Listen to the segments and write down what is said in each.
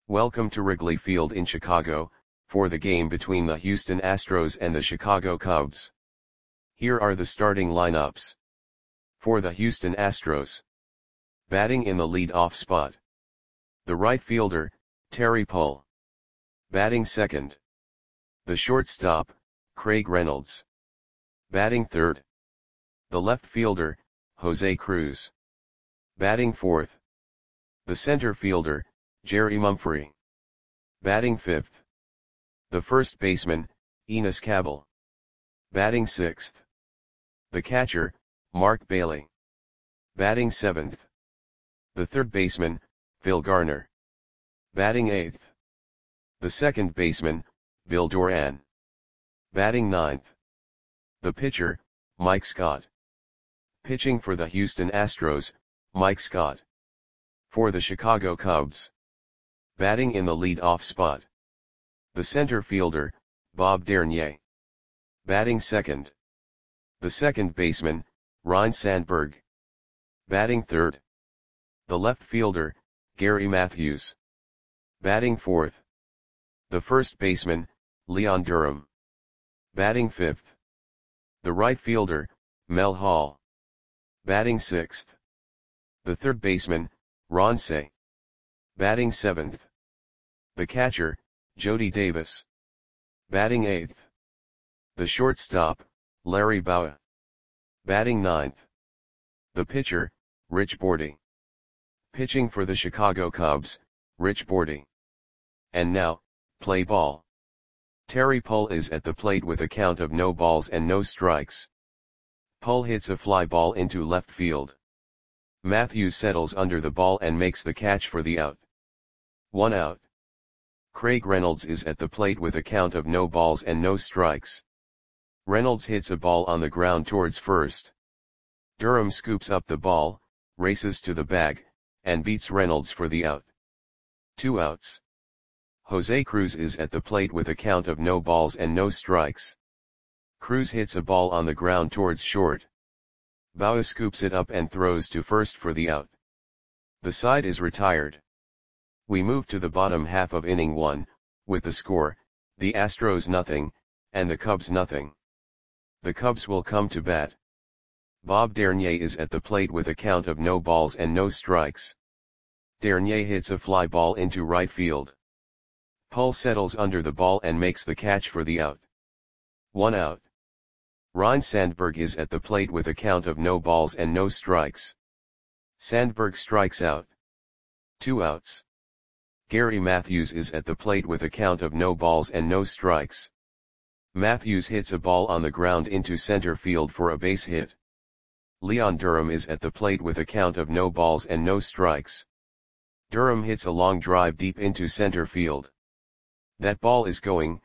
Welcome to Wrigley Field in Chicago, for the game between the Houston Astros and the Chicago Cubs. Here are the starting lineups. For the Houston Astros. Batting in the lead-off spot. The right fielder, Terry Pull. Batting second. The shortstop, Craig Reynolds. Batting third. The left fielder, Jose Cruz. Batting fourth. The center fielder, Jerry Mumphrey. Batting fifth. The first baseman, Enos Cabell. Batting sixth. The catcher, Mark Bailey. Batting seventh. The third baseman, Phil Garner. Batting eighth. The second baseman, Bill Doran. Batting ninth. The pitcher, Mike Scott. Pitching for the Houston Astros, Mike Scott. For the Chicago Cubs. Batting in the lead-off spot. The center fielder, Bob Dernier. Batting second. The second baseman, Ryne Sandberg. Batting third. The left fielder, Gary Matthews. Batting fourth. The first baseman, Leon Durham. Batting fifth. The right fielder, Mel Hall. Batting sixth. The third baseman, Ron Cey. Batting seventh. The catcher, Jody Davis. Batting eighth. The shortstop, Larry Bowa. Batting ninth. The pitcher, Rich Bordi. Pitching for the Chicago Cubs, Rich Bordi. And now, play ball. Terry Pull is at the plate with a count of no balls and no strikes. Pull hits a fly ball into left field. Matthews settles under the ball and makes the catch for the out. 1 out. Craig Reynolds is at the plate with a count of no balls and no strikes. Reynolds hits a ball on the ground towards first. Durham scoops up the ball, races to the bag, and beats Reynolds for the out. 2 outs. Jose Cruz is at the plate with a count of no balls and no strikes. Cruz hits a ball on the ground towards short. Bowa scoops it up and throws to first for the out. The side is retired. We move to the bottom half of inning 1, with the score, the Astros nothing, and the Cubs nothing. The Cubs will come to bat. Bob Dernier is at the plate with a count of no balls and no strikes. Dernier hits a fly ball into right field. Pull settles under the ball and makes the catch for the out. 1 out. Ryne Sandberg is at the plate with a count of no balls and no strikes. Sandberg strikes out. 2 outs. Gary Matthews is at the plate with a count of no balls and no strikes. Matthews hits a ball on the ground into center field for a base hit. Leon Durham is at the plate with a count of no balls and no strikes. Durham hits a long drive deep into center field. That ball is gone.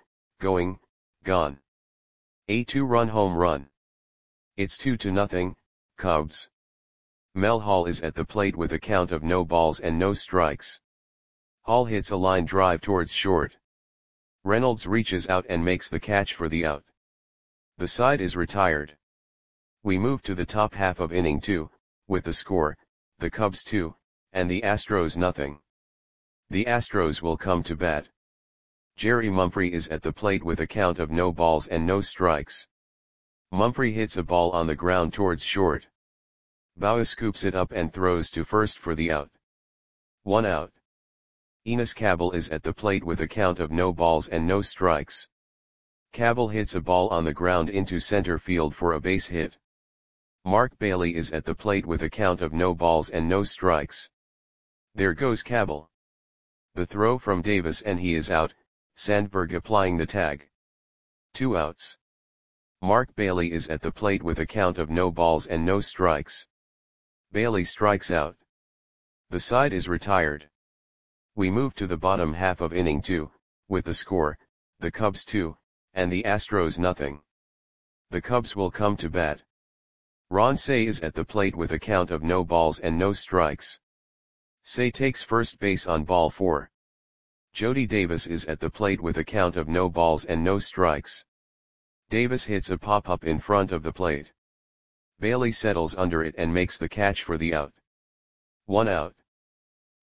A 2-run home run. It's 2-0, Cubs. Mel Hall is at the plate with a count of no balls and no strikes. Hall hits a line drive towards short. Reynolds reaches out and makes the catch for the out. The side is retired. We move to the top half of inning 2, with the score, the Cubs 2, and the Astros nothing. The Astros will come to bat. Jerry Mumphrey is at the plate with a count of no balls and no strikes. Mumphrey hits a ball on the ground towards short. Bowa scoops it up and throws to first for the out. 1 out. Enos Cabell is at the plate with a count of no balls and no strikes. Cabell hits a ball on the ground into center field for a base hit. Mark Bailey is at the plate with a count of no balls and no strikes. There goes Cabell. The throw from Davis and he is out, Sandberg applying the tag. 2 outs. Mark Bailey is at the plate with a count of no balls and no strikes. Bailey strikes out. The side is retired. We move to the bottom half of inning 2, with the score, the Cubs 2, and the Astros nothing. The Cubs will come to bat. Ron Cey is at the plate with a count of no balls and no strikes. Cey takes first base on ball 4. Jody Davis is at the plate with a count of no balls and no strikes. Davis hits a pop-up in front of the plate. Bailey settles under it and makes the catch for the out. 1 out.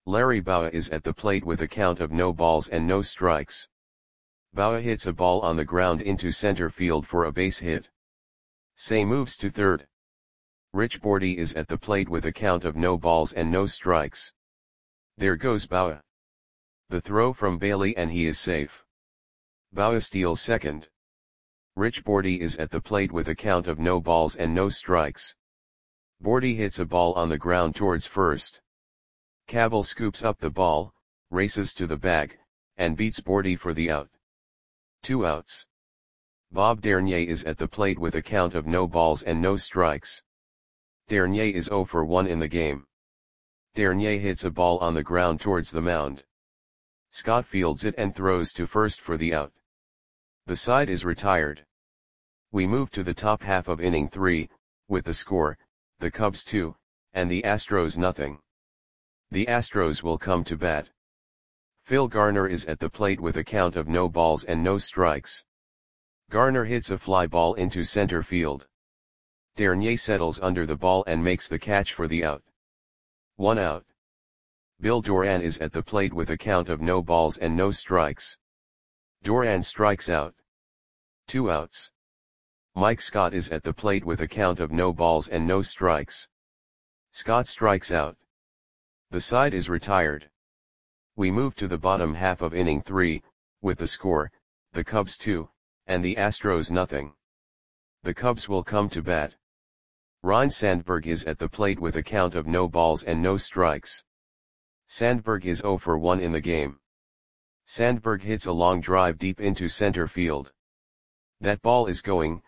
Larry Bowa is at the plate with a count of no balls and no strikes. Bowa hits a ball on the ground into center field for a base hit. Say moves to third. Rich Bordy is at the plate with a count of no balls and no strikes. There goes Bowa. The throw from Bailey and he is safe. Bowa steals second. Rich Bordy is at the plate with a count of no balls and no strikes. Bordy hits a ball on the ground towards first. Cabell scoops up the ball, races to the bag, and beats Bordy for the out. 2 outs. Bob Dernier is at the plate with a count of no balls and no strikes. Dernier is 0 for 1 in the game. Dernier hits a ball on the ground towards the mound. Scott fields it and throws to first for the out. The side is retired. We move to the top half of inning 3, with the score, the Cubs 2, and the Astros nothing. The Astros will come to bat. Phil Garner is at the plate with a count of no balls and no strikes. Garner hits a fly ball into center field. Dernier settles under the ball and makes the catch for the out. 1 out. Bill Doran is at the plate with a count of no balls and no strikes. Doran strikes out. 2 outs. Mike Scott is at the plate with a count of no balls and no strikes. Scott strikes out. The side is retired. We move to the bottom half of inning 3, with the score, the Cubs 2, and the Astros nothing. The Cubs will come to bat. Ryne Sandberg is at the plate with a count of no balls and no strikes. Sandberg is 0 for 1 in the game. Sandberg hits a long drive deep into center field. That ball is gone.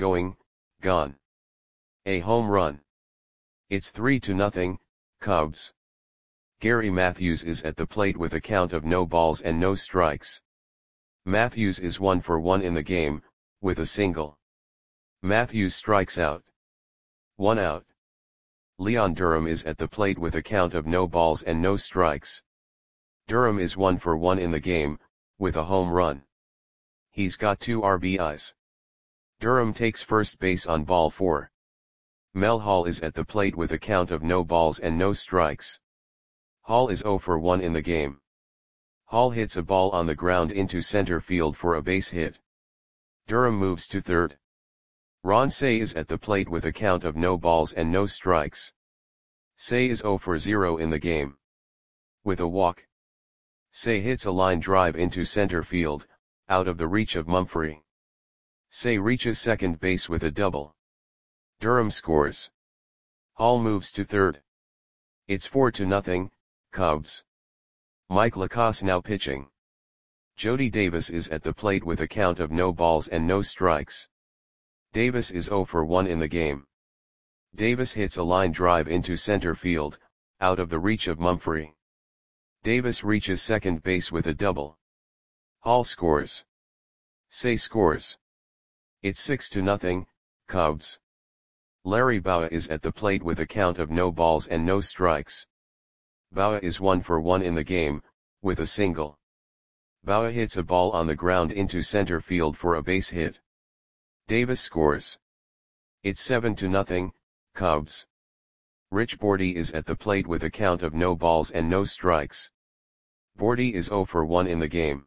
A home run. It's 3-0, Cubs. Gary Matthews is at the plate with a count of no balls and no strikes. Matthews is 1 for 1 in the game, with a single. Matthews strikes out. 1 out. Leon Durham is at the plate with a count of no balls and no strikes. Durham is 1 for 1 in the game, with a home run. He's got 2 RBIs. Durham takes first base on ball 4. Mel Hall is at the plate with a count of no balls and no strikes. Hall is 0 for 1 in the game. Hall hits a ball on the ground into center field for a base hit. Durham moves to third. Ron Cey is at the plate with a count of no balls and no strikes. Cey is 0 for 0 in the game. With a walk. Cey hits a line drive into center field, out of the reach of Mumphrey. Cey reaches second base with a double. Durham scores. Hall moves to third. It's 4-0, Cubs. Mike Lacasse now pitching. Jody Davis is at the plate with a count of no balls and no strikes. Davis is 0 for 1 in the game. Davis hits a line drive into center field, out of the reach of Mumphrey. Davis reaches second base with a double. Hall scores. Cey scores. It's 6-0, Cubs. Larry Bowa is at the plate with a count of no balls and no strikes. Bowa is 1 for 1 in the game, with a single. Bowa hits a ball on the ground into center field for a base hit. Davis scores. It's 7-0, Cubs. Rich Bordy is at the plate with a count of no balls and no strikes. Bordy is 0 for 1 in the game.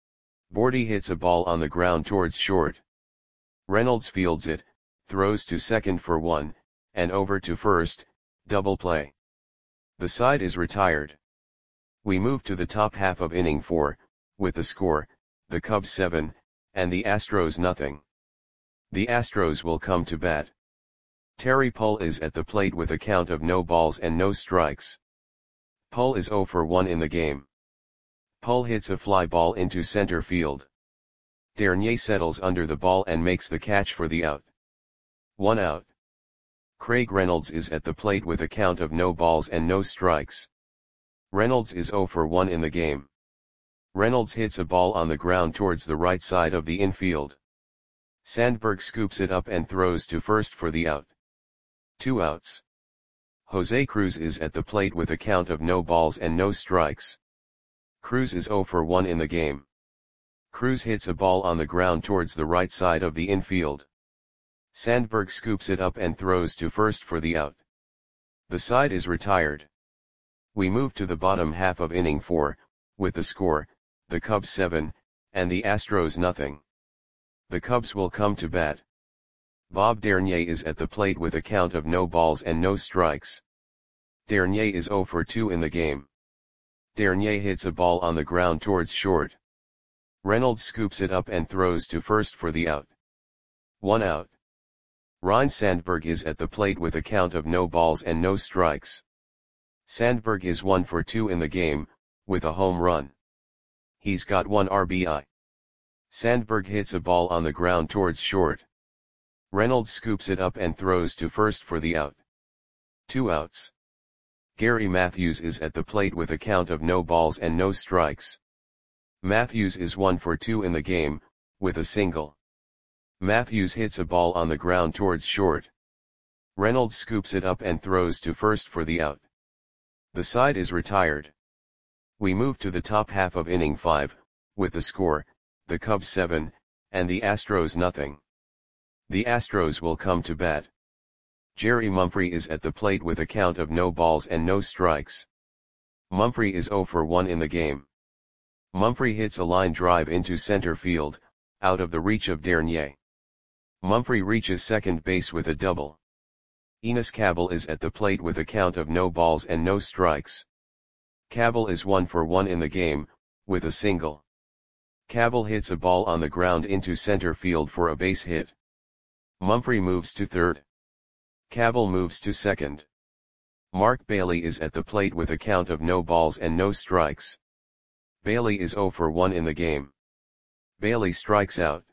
Bordy hits a ball on the ground towards short. Reynolds fields it, throws to second for 1, and over to first, double play. The side is retired. We move to the top half of inning 4, with the score, the Cubs 7, and the Astros nothing. The Astros will come to bat. Terry Pull is at the plate with a count of no balls and no strikes. Pull is 0 for 1 in the game. Pull hits a fly ball into center field. Dernier settles under the ball and makes the catch for the out. 1 out. Craig Reynolds is at the plate with a count of no balls and no strikes. Reynolds is 0 for 1 in the game. Reynolds hits a ball on the ground towards the right side of the infield. Sandberg scoops it up and throws to first for the out. 2 outs. Jose Cruz is at the plate with a count of no balls and no strikes. Cruz is 0 for 1 in the game. Cruz hits a ball on the ground towards the right side of the infield. Sandberg scoops it up and throws to first for the out. The side is retired. We move to the bottom half of inning 4, with the score, the Cubs 7, and the Astros nothing. The Cubs will come to bat. Bob Dernier is at the plate with a count of no balls and no strikes. Dernier is 0 for 2 in the game. Dernier hits a ball on the ground towards short. Reynolds scoops it up and throws to first for the out. 1 out. Ryne Sandberg is at the plate with a count of no balls and no strikes. Sandberg is 1 for 2 in the game, with a home run. He's got 1 RBI. Sandberg hits a ball on the ground towards short. Reynolds scoops it up and throws to first for the out. 2 outs. Gary Matthews is at the plate with a count of no balls and no strikes. Matthews is 1 for 2 in the game, with a single. Matthews hits a ball on the ground towards short. Reynolds scoops it up and throws to first for the out. The side is retired. We move to the top half of inning 5, with the score, the Cubs 7, and the Astros nothing. The Astros will come to bat. Jerry Mumphrey is at the plate with a count of no balls and no strikes. Mumphrey is 0 for 1 in the game. Mumphrey hits a line drive into center field, out of the reach of Dernier. Mumphrey reaches second base with a double. Enos Cabell is at the plate with a count of no balls and no strikes. Cabell is 1 for 1 in the game, with a single. Cabell hits a ball on the ground into center field for a base hit. Mumphrey moves to third. Cabell moves to second. Mark Bailey is at the plate with a count of no balls and no strikes. Bailey is 0 for 1 in the game. Bailey strikes out.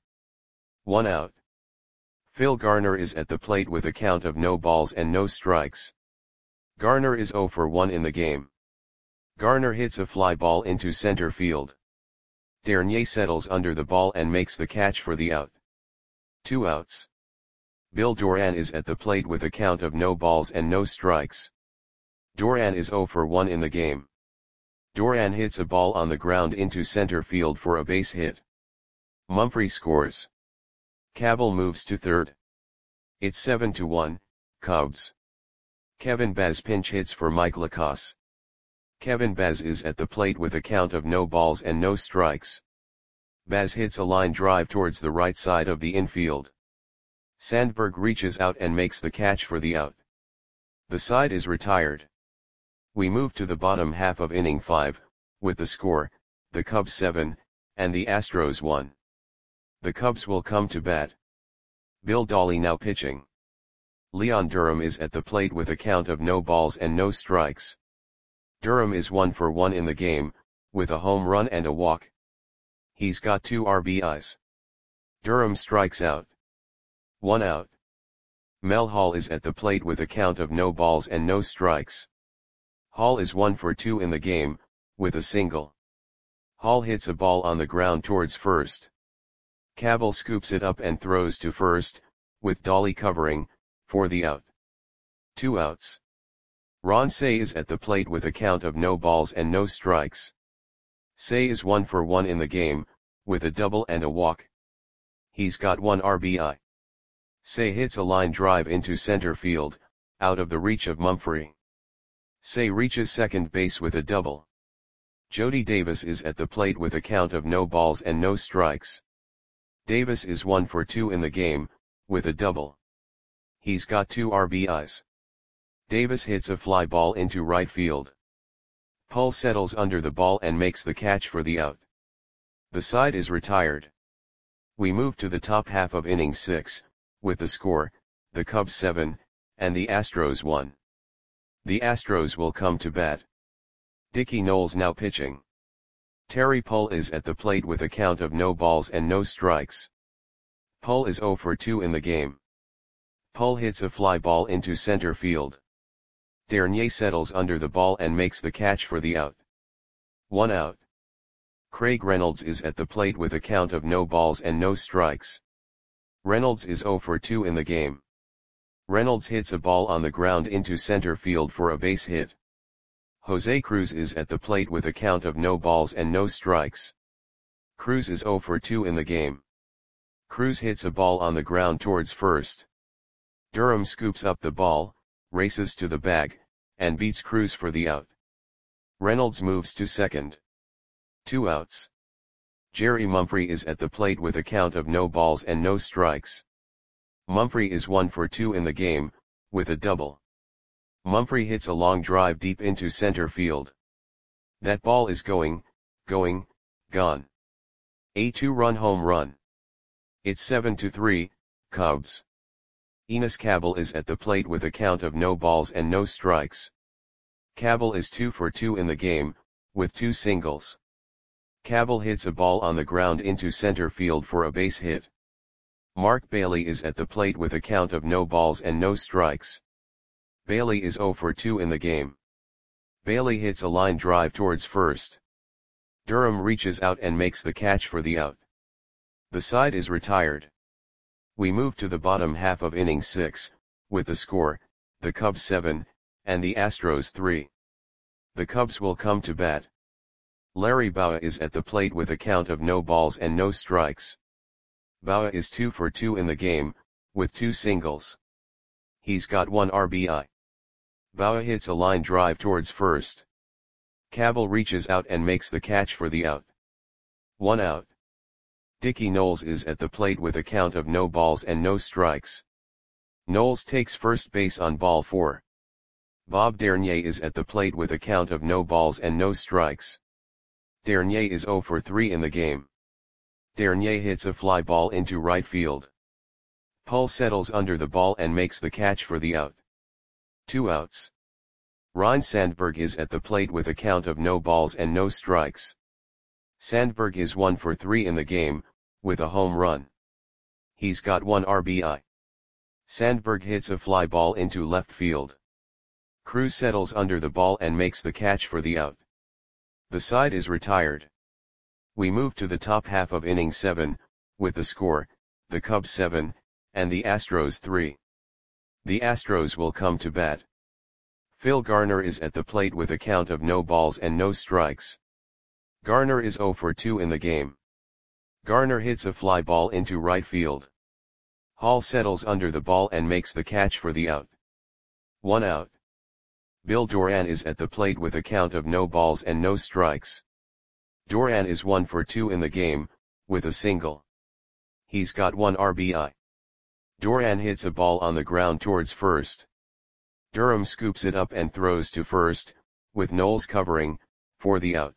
1 out. Phil Garner is at the plate with a count of no balls and no strikes. Garner is 0 for 1 in the game. Garner hits a fly ball into center field. Dernier settles under the ball and makes the catch for the out. 2 outs. Bill Doran is at the plate with a count of no balls and no strikes. Doran is 0 for 1 in the game. Doran hits a ball on the ground into center field for a base hit. Mumphrey scores. Cabell moves to third. It's 7-1, Cubs. Kevin Baz pinch hits for Mike Lacasse. Kevin Baz is at the plate with a count of no balls and no strikes. Baz hits a line drive towards the right side of the infield. Sandberg reaches out and makes the catch for the out. The side is retired. We move to the bottom half of inning 5, with the score, the Cubs 7, and the Astros 1. The Cubs will come to bat. Bill Dawley now pitching. Leon Durham is at the plate with a count of no balls and no strikes. Durham is 1 for 1 in the game, with a home run and a walk. He's got 2 RBIs. Durham strikes out. 1 out. Mel Hall is at the plate with a count of no balls and no strikes. Hall is 1 for 2 in the game, with a single. Hall hits a ball on the ground towards first. Cabell scoops it up and throws to first, with Dawley covering, for the out. 2 outs. Ron Cey is at the plate with a count of no balls and no strikes. Cey is 1 for 1 in the game, with a double and a walk. He's got 1 RBI. Cey hits a line drive into center field, out of the reach of Mumphrey. Cey reaches second base with a double. Jody Davis is at the plate with a count of no balls and no strikes. Davis is 1 for 2 in the game, with a double. He's got 2 RBIs. Davis hits a fly ball into right field. Pull settles under the ball and makes the catch for the out. The side is retired. We move to the top half of inning 6, with the score, the Cubs 7, and the Astros 1. The Astros will come to bat. Dickie Knowles now pitching. Terry Pull is at the plate with a count of no balls and no strikes. Pull is 0 for 2 in the game. Pull hits a fly ball into center field. Dernier settles under the ball and makes the catch for the out. 1 out. Craig Reynolds is at the plate with a count of no balls and no strikes. Reynolds is 0 for 2 in the game. Reynolds hits a ball on the ground into center field for a base hit. Jose Cruz is at the plate with a count of no balls and no strikes. Cruz is 0 for 2 in the game. Cruz hits a ball on the ground towards first. Durham scoops up the ball, races to the bag, and beats Cruz for the out. Reynolds moves to second. 2 outs. Jerry Mumphrey is at the plate with a count of no balls and no strikes. Mumphrey is 1 for 2 in the game, with a double. Mumphrey hits a long drive deep into center field. That ball is gone. A 2-run home run. It's 7-3, Cubs. Enos Cabell is at the plate with a count of no balls and no strikes. Cabell is 2 for 2 in the game, with 2 singles. Cabell hits a ball on the ground into center field for a base hit. Mark Bailey is at the plate with a count of no balls and no strikes. Bailey is 0 for 2 in the game. Bailey hits a line drive towards first. Durham reaches out and makes the catch for the out. The side is retired. We move to the bottom half of inning 6, with the score, the Cubs 7, and the Astros 3. The Cubs will come to bat. Larry Bowa is at the plate with a count of no balls and no strikes. Bowa is 2 for 2 in the game, with 2 singles. He's got 1 RBI. Bowa hits a line drive towards first. Cabell reaches out and makes the catch for the out. 1 out. Dickie Knowles is at the plate with a count of no balls and no strikes. Knowles takes first base on ball 4. Bob Dernier is at the plate with a count of no balls and no strikes. Dernier is 0 for 3 in the game. Dernier hits a fly ball into right field. Pull settles under the ball and makes the catch for the out. 2 outs. Ryne Sandberg is at the plate with a count of no balls and no strikes. Sandberg is 1 for 3 in the game, with a home run. He's got 1 RBI. Sandberg hits a fly ball into left field. Cruz settles under the ball and makes the catch for the out. The side is retired. We move to the top half of inning 7, with the score, the Cubs 7, and the Astros 3. The Astros will come to bat. Phil Garner is at the plate with a count of no balls and no strikes. Garner is 0 for 2 in the game. Garner hits a fly ball into right field. Hall settles under the ball and makes the catch for the out. 1 out. Bill Doran is at the plate with a count of no balls and no strikes. Doran is 1 for 2 in the game, with a single. He's got 1 RBI. Doran hits a ball on the ground towards first. Durham scoops it up and throws to first, with Knowles covering, for the out.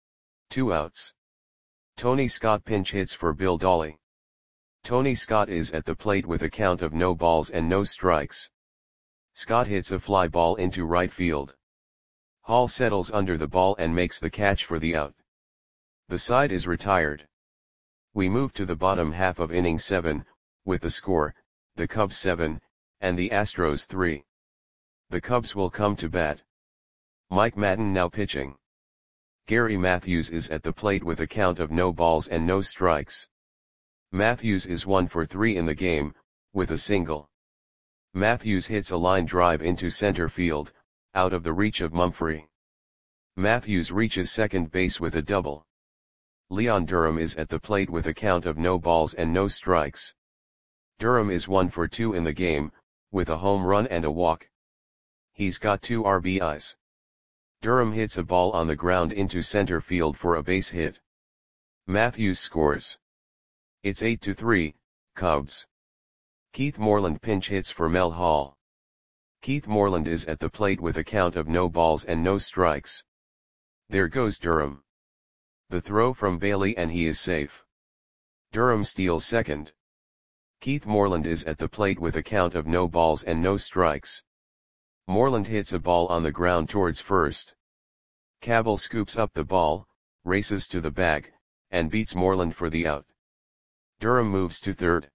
2 outs. Tony Scott pinch hits for Bill Dawley. Tony Scott is at the plate with a count of no balls and no strikes. Scott hits a fly ball into right field. Hall settles under the ball and makes the catch for the out. The side is retired. We move to the bottom half of inning 7, with the score, the Cubs 7, and the Astros 3. The Cubs will come to bat. Mike Madden now pitching. Gary Matthews is at the plate with a count of no balls and no strikes. Matthews is 1 for 3 in the game, with a single. Matthews hits a line drive into center field, out of the reach of Mumphrey. Matthews reaches second base with a double. Leon Durham is at the plate with a count of no balls and no strikes. Durham is 1 for 2 in the game, with a home run and a walk. He's got 2 RBIs. Durham hits a ball on the ground into center field for a base hit. Matthews scores. It's 8-3, Cubs. Keith Moreland pinch hits for Mel Hall. Keith Moreland is at the plate with a count of no balls and no strikes. There goes Durham. The throw from Bailey and he is safe. Durham steals second. Keith Moreland is at the plate with a count of no balls and no strikes. Moreland hits a ball on the ground towards first. Cabell scoops up the ball, races to the bag, and beats Moreland for the out. Durham moves to third.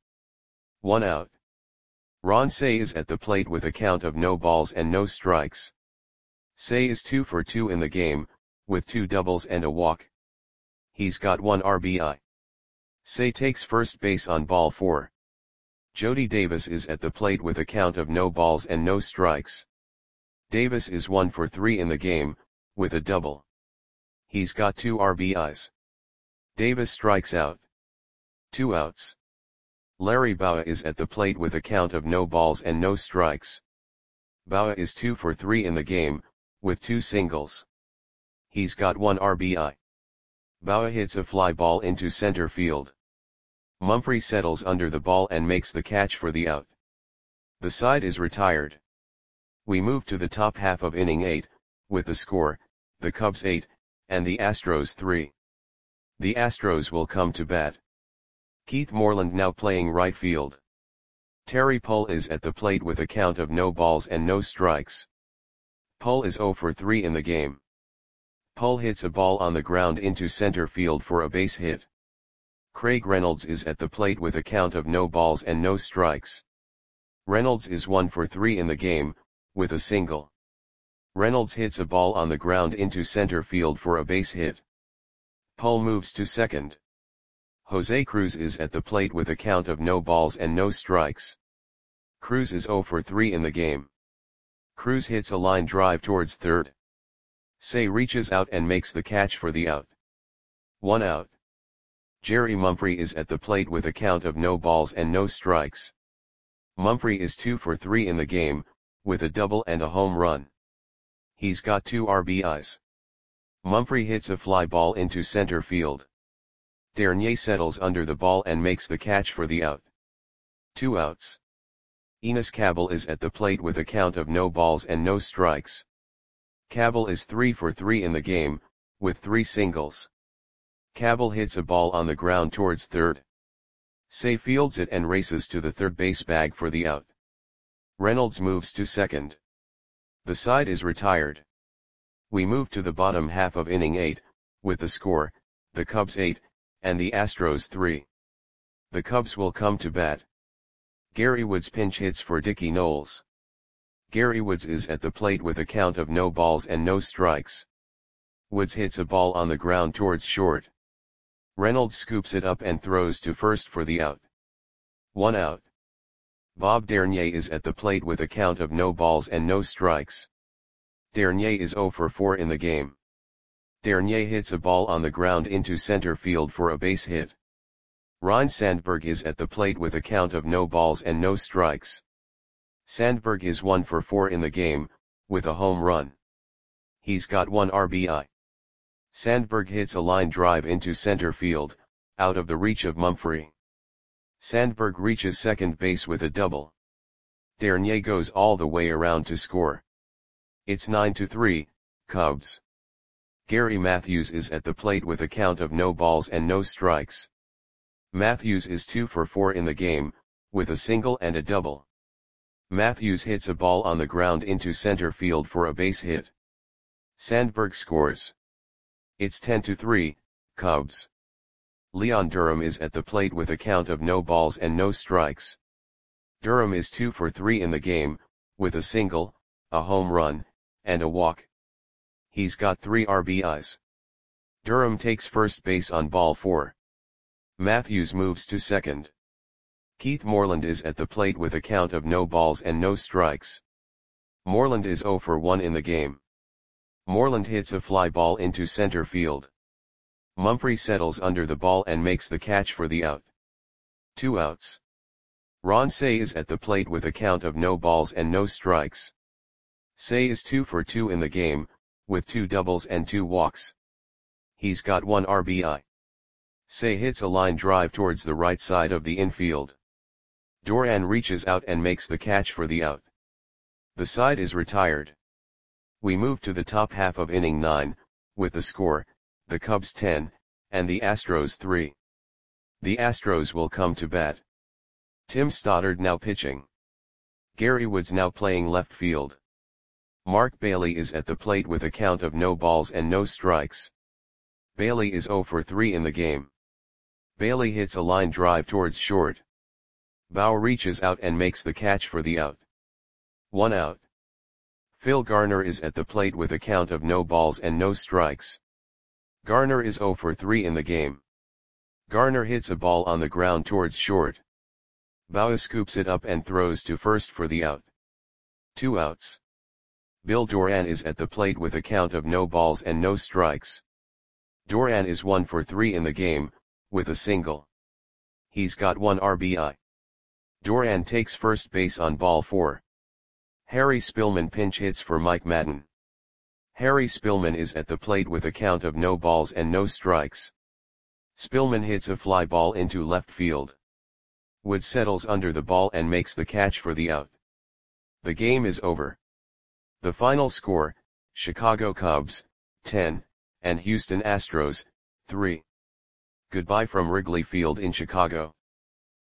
1 out. Ron Cey is at the plate with a count of no balls and no strikes. Cey is 2 for 2 in the game, with 2 doubles and a walk. He's got 1 RBI. Cey takes first base on ball 4. Jody Davis is at the plate with a count of no balls and no strikes. Davis is 1 for 3 in the game, with a double. He's got 2 RBIs. Davis strikes out. 2 outs. Larry Bowa is at the plate with a count of no balls and no strikes. Bowa is 2 for 3 in the game, with 2 singles. He's got 1 RBI. Bauer hits a fly ball into center field. Mumphrey settles under the ball and makes the catch for the out. The side is retired. We move to the top half of inning 8, with the score, the Cubs 8, and the Astros 3. The Astros will come to bat. Keith Moreland now playing right field. Terry Pull is at the plate with a count of no balls and no strikes. Pull is 0 for 3 in the game. Pull hits a ball on the ground into center field for a base hit. Craig Reynolds is at the plate with a count of no balls and no strikes. Reynolds is 1 for 3 in the game, with a single. Reynolds hits a ball on the ground into center field for a base hit. Pull moves to second. Jose Cruz is at the plate with a count of no balls and no strikes. Cruz is 0 for 3 in the game. Cruz hits a line drive towards third. Say reaches out and makes the catch for the out. 1 out. Jerry Mumphrey is at the plate with a count of no balls and no strikes. Mumphrey is 2 for 3 in the game, with a double and a home run. He's got 2 RBIs. Mumphrey hits a fly ball into center field. Dernier settles under the ball and makes the catch for the out. 2 outs. Enos Cabell is at the plate with a count of no balls and no strikes. Cabell is 3 for 3 in the game, with 3 singles. Cabell hits a ball on the ground towards third. Say fields it and races to the third base bag for the out. Reynolds moves to second. The side is retired. We move to the bottom half of inning 8, with the score, the Cubs 8, and the Astros 3. The Cubs will come to bat. Gary Woods pinch hits for Dickie Knowles. Gary Woods is at the plate with a count of no balls and no strikes. Woods hits a ball on the ground towards short. Reynolds scoops it up and throws to first for the out. 1 out. Bob Dernier is at the plate with a count of no balls and no strikes. Dernier is 0 for 4 in the game. Dernier hits a ball on the ground into center field for a base hit. Ryne Sandberg is at the plate with a count of no balls and no strikes. Sandberg is 1 for 4 in the game, with a home run. He's got 1 RBI. Sandberg hits a line drive into center field, out of the reach of Mumphrey. Sandberg reaches second base with a double. Dernier goes all the way around to score. It's 9-3, Cubs. Gary Matthews is at the plate with a count of no balls and no strikes. Matthews is 2 for 4 in the game, with a single and a double. Matthews hits a ball on the ground into center field for a base hit. Sandberg scores. It's 10-3, Cubs. Leon Durham is at the plate with a count of no balls and no strikes. Durham is 2 for 3 in the game, with a single, a home run, and a walk. He's got 3 RBIs. Durham takes first base on ball 4. Matthews moves to second. Keith Moreland is at the plate with a count of no balls and no strikes. Moreland is 0 for 1 in the game. Moreland hits a fly ball into center field. Mumphrey settles under the ball and makes the catch for the out. 2 outs. Ron Cey is at the plate with a count of no balls and no strikes. Cey is 2 for 2 in the game, with 2 doubles and 2 walks. He's got 1 RBI. Cey hits a line drive towards the right side of the infield. Duran reaches out and makes the catch for the out. The side is retired. We move to the top half of inning 9, with the score, the Cubs 10, and the Astros 3. The Astros will come to bat. Tim Stoddard now pitching. Gary Woods now playing left field. Mark Bailey is at the plate with a count of no balls and no strikes. Bailey is 0 for 3 in the game. Bailey hits a line drive towards short. Bauer reaches out and makes the catch for the out. 1 out. Phil Garner is at the plate with a count of no balls and no strikes. Garner is 0 for 3 in the game. Garner hits a ball on the ground towards short. Bauer scoops it up and throws to first for the out. 2 outs. Bill Duran is at the plate with a count of no balls and no strikes. Duran is 1 for 3 in the game, with a single. He's got 1 RBI. Duran takes first base on ball 4. Harry Spillman pinch hits for Mike Madden. Harry Spillman is at the plate with a count of no balls and no strikes. Spillman hits a fly ball into left field. Wood settles under the ball and makes the catch for the out. The game is over. The final score, Chicago Cubs, 10, and Houston Astros, 3. Goodbye from Wrigley Field in Chicago.